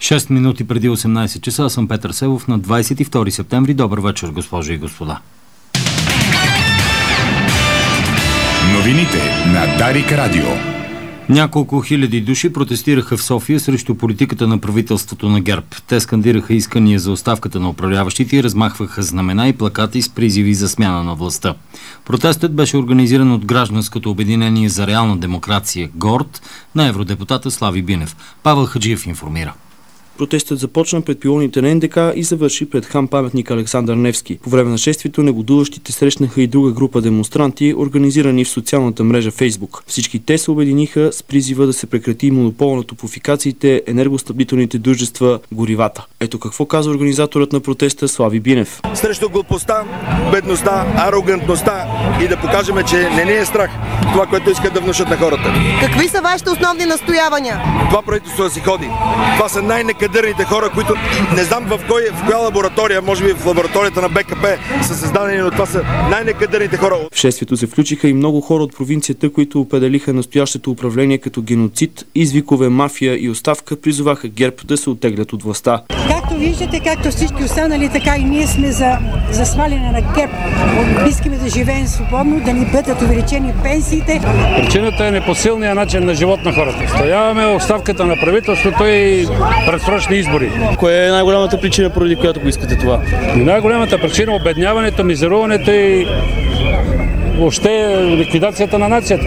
6 минути преди 18 часа съм Петър Севов на 22 септември. Добър вечер, госпожи и господа. Новините на Дарик Радио. Няколко хиляди души протестираха в София срещу политиката на правителството на ГЕРБ. Те скандираха искания за оставката на управляващите и размахваха знамена и плакати с призиви за смяна на властта. Протестът беше организиран от Гражданското обединение за реална демокрация ГОРД на евродепутата Слави Бинев. Павел Хаджиев информира. Протестът започна пред пилоните на НДК и завърши пред хан паметник Александър Невски. По време на шествието негодуващите срещнаха и друга група демонстранти, организирани в социалната мрежа Фейсбук. Всички те се обединиха с призива да се прекрати монопола на топлофикациите, енергоснабдителните дружества, горивата. Ето какво каза организаторът на протеста Слави Бинев. Срещу глупостта, бедността, арогантността и да покажем, че не ни е страх това, което искат да внушат на хората. Какви са вашите основни настоявания? Това правителство да си ходи. Това са най-некадърните хора, които не знам в коя лаборатория, може би в лабораторията на БКП са създадени, но това са най-некадърните хора. В шествието се включиха и много хора от провинцията, които определиха настоящото управление като геноцид, извикове, мафия и оставка, призоваха ГЕРБ да се оттеглят от властта. Както виждате, както всички останали, така и ние сме за сваляне на ГЕРБ. Искаме да живеем свободно, да ни бъдат увеличени пенсиите. Причината е непосилният начин на живот на хората. Стояваме оставката на правителството и предсрочни избори. Коя е най-голямата причина, поради която го искате това? Най-голямата причина е обедняването, мизеруването и въобще ликвидацията на нацията.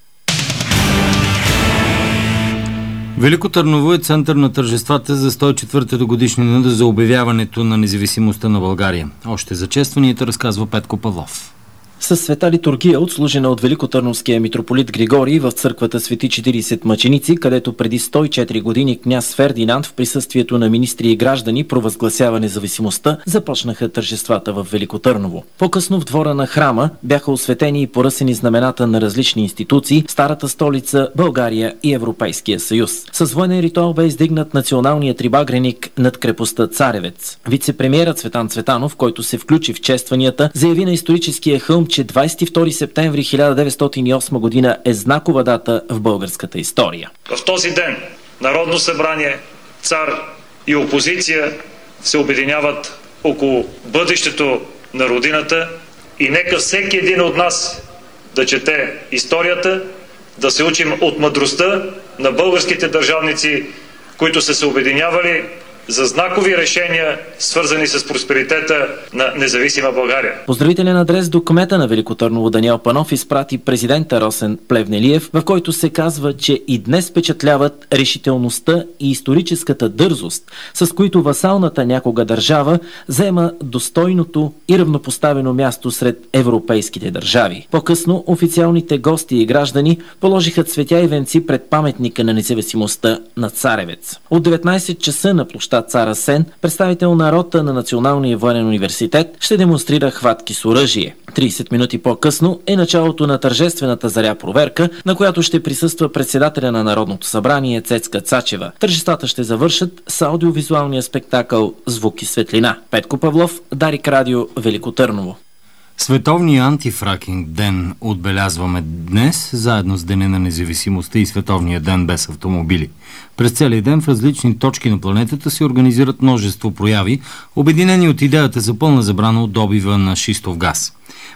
Велико Търново е център на тържествата за 104-та годишнина за обявяването на независимостта на България. Още за честванията разказва Петко Павлов. Със света литургия, отслужена от великотърновския митрополит Григорий в църквата Свети 40 мъченици, където преди 104 години княз Фердинанд в присъствието на министри и граждани провъзгласява независимостта, започнаха тържествата в Велико Търново. По-късно в двора на храма бяха осветени и поръсени знамената на различни институции, старата столица, България и Европейския съюз. С военен ритуал бе издигнат националният трибагреник над крепостта Царевец. Вице-премиерът Цветан Цветанов, който се включи в честванията, заяви на историческия хълм, че 22 септември 1908 година е знакова дата в българската история. В този ден Народно събрание, цар и опозиция се обединяват около бъдещето на родината и нека всеки един от нас да чете историята, да се учим от мъдростта на българските държавници, които са се обединявали за знакови решения, свързани с просперитета на независима България. Поздравителен адрес до кмета на Велико Търново Даниел Панов изпрати президента Росен Плевнелиев, в който се казва, че и днес впечатляват решителността и историческата дързост, с които васалната някога държава заема достойното и равнопоставено място сред европейските държави. По-късно официалните гости и граждани положиха цветя и венци пред паметника на независимостта на Царевец. От 19 часа на площад Цар Асен, представител на рота на Националния военен университет, ще демонстрира хватки с оръжие. 30 минути по-късно е началото на тържествената заря проверка, на която ще присъства председателя на Народното събрание Цецка Цачева. Тържествата ще завършат с аудиовизуалния спектакъл «Звук и светлина». Петко Павлов, Дарик Радио, Велико Търново. Световния антифракинг ден отбелязваме днес, заедно с Деня на независимостта и Световния ден без автомобили. През целия ден в различни точки на планетата се организират множество прояви, обединени от идеята за пълна забрана от добива на шистов газ.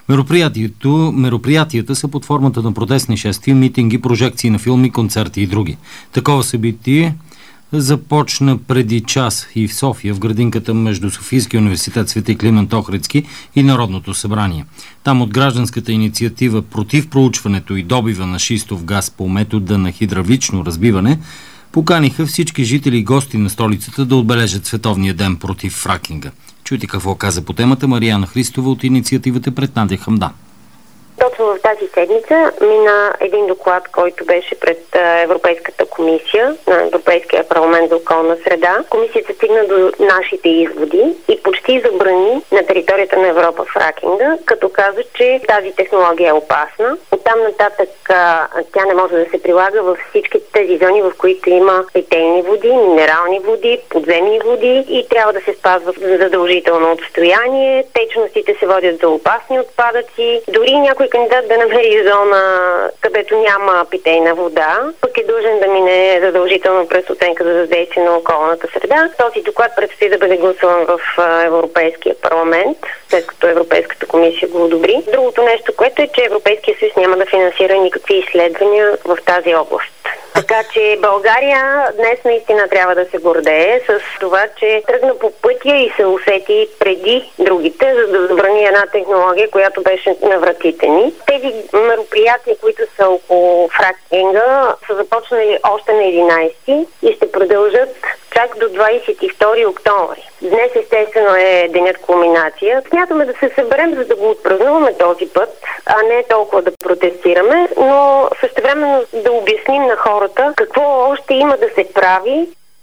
Мероприятията са под формата на протестни шествия, митинги, прожекции на филми, концерти и други. Такова събитие започна преди час и в София, в градинката между Софийския университет Свети Климент Охридски и Народното събрание. Там от гражданската инициатива против проучването и добива на шистов газ по метода на хидравлично разбиване поканиха всички жители и гости на столицата да отбележат Световния ден против фракинга. Чуйте какво каза по темата Мариана Христова от инициативата пред Надя Хамдан. Точно в тази седмица мина един доклад, който беше пред Европейската комисия на Европейския парламент за околна среда. Комисията стигна до нашите изводи и почти забрани на територията на Европа фракинга, като каза, че тази технология е опасна. Оттам нататък тя не може да се прилага във всички тези зони, в които има питейни води, минерални води, подземни води и трябва да се спазва задължително отстояние. Течностите се водят за опасни отпадъци. Дори някой кандидат да намери зона, където няма питейна вода, пък е длъжен да мине задължително през оценка за въздействие на околната среда. Този доклад предстои да бъде гласуван в Европейския парламент, след като Европейската комисия го одобри. Другото нещо, което е, че Европейския съюз няма да финансира никакви изследвания в тази област. Така че България днес наистина трябва да се гордее с това, че тръгна по пътя и се усети преди другите, за да забрани една технология, която беше на вратите ни. Тези мероприятия, които са около фракинга, са започнали още на 11 и ще продължат чак до 22 октомври. Днес естествено е денят кулминация. Смятаме да се съберем, за да го отпразнуваме този път, а не толкова да протестираме, но същевременно да обясним на хората какво още има да се прави.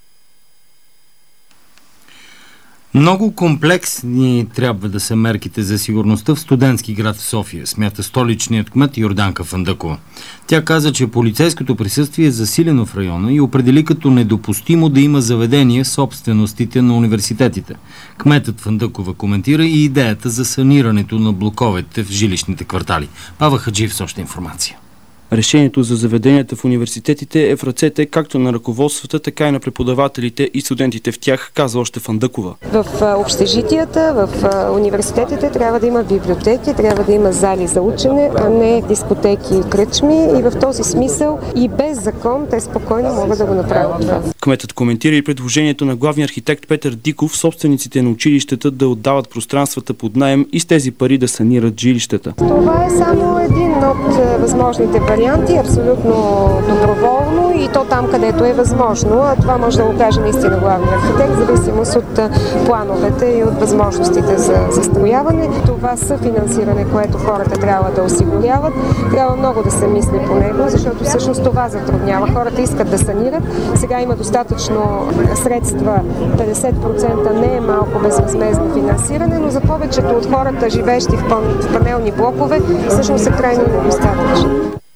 Много комплексни трябва да са мерките за сигурността в студентски град в София, смята столичният кмет Йорданка Фандъкова. Тя каза, че полицейското присъствие е засилено в района и определи като недопустимо да има заведения в собственостите на университетите. Кметът Фандъкова коментира и идеята за санирането на блоковете в жилищните квартали. Пава Хаджиев с още информация. Решението за заведенията в университетите е в ръцете както на ръководствата, така и на преподавателите и студентите в тях, казва още Фандъкова. В общежитията, в университетите трябва да има библиотеки, трябва да има зали за учене, а не дискотеки и кръчми. И в този смисъл и без закон те спокойно могат да го направят това. Кметът коментира и предложението на главния архитект Петър Диков собствениците на училищата да отдават пространствата под наем и с тези пари да санират жилищата. Това е само един от възможните варианти, абсолютно доброволно и то там, където е възможно. А това може да го каже наистина главния архитект, в зависимост от плановете и от възможностите за застрояване. Това съфинансиране, което хората трябва да осигуряват, трябва много да се мисли по него, защото всъщност това затруднява. Хората искат да санират. Сега има достатъчно средства, 50% не е малко безвъзмездно финансиране, но за повечето от хората, живеещи в панелни блокове, всъщност е крайно недостатъчно.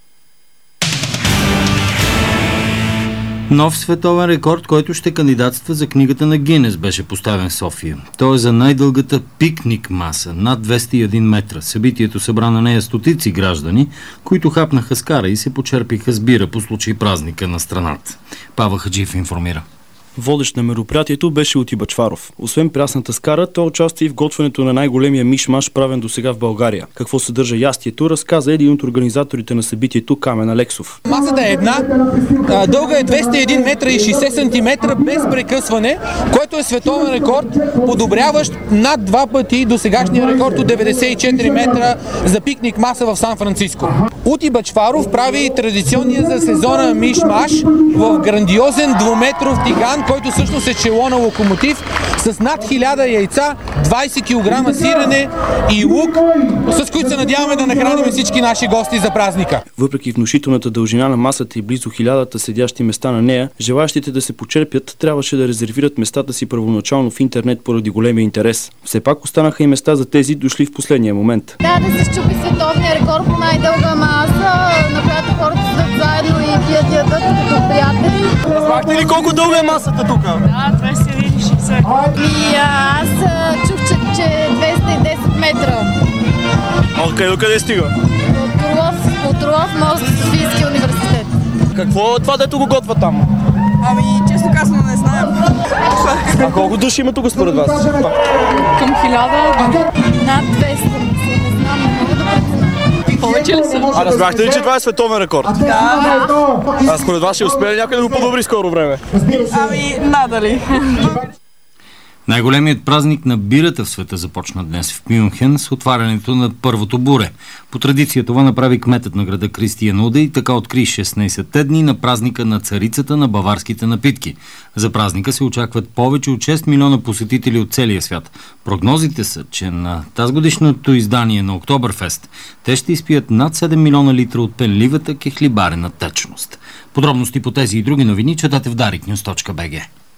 Нов световен рекорд, който ще кандидатства за книгата на Гинес, беше поставен в София. Той е за най-дългата пикник маса, над 201 метра. Събитието събра на нея стотици граждани, които хапнаха скара и се почерпиха с бира по случай празника на страната. Пава Хаджиев информира. Водещ на мероприятието беше Ути Бъчваров. Освен прясната скара, той участва и в готвенето на най-големия миш-маш, правен досега в България. Какво съдържа ястието, разказа един от организаторите на събитието Камен Алексов. Масата е една, дълга е 201 метра и 60 сантиметра без прекъсване, което е световен рекорд, подобряващ над 2 пъти до сегашния рекорд от 94 метра за пикник маса в Сан-Франциско. Ути Бъчваров прави традиционния за сезона миш-маш в грандиозен 2-метров тиган, който всъщност е чело на локомотив с над 1000 яйца, 20 кг сирене и лук, с които се надяваме да нахраним всички наши гости за празника. Въпреки внушителната дължина на масата и близо 1000 седящи места на нея, желаящите да се почерпят трябваше да резервират местата си първоначално в интернет поради големия интерес. Все пак останаха и места за тези, дошли в последния момент. Да се щупи световния рекорд по най-дълга маса, на която хората седят заедно и пият ядат като приятели. Разбрахте ли колко дълга е масата тук? Да, 260. Аз чух, че е 210 метра. Откъде до къде стига? От Орлов мост, Софийския университет. Какво е това, дето го готва там? Често казано не знаем. А колко души има тук според вас? Към 1000, над 200. Не знам, не мога да преценя. Повече ли са? А разбрахте ли, че това е световен рекорд? Да. А според вас ще успее някой да го подобри скоро време? Надали. Най-големият празник на бирата в света започна днес в Мюнхен с отварянето на първото буре. По традиция това направи кметът на града Кристиан Уде и така откри 16-те дни на празника на царицата на баварските напитки. За празника се очакват повече от 6 милиона посетители от целия свят. Прогнозите са, че на тазгодишното издание на Октоберфест те ще изпият над 7 милиона литра от пенливата кехлибарена течност. Подробности по тези и други новини четете в dariknews.bg.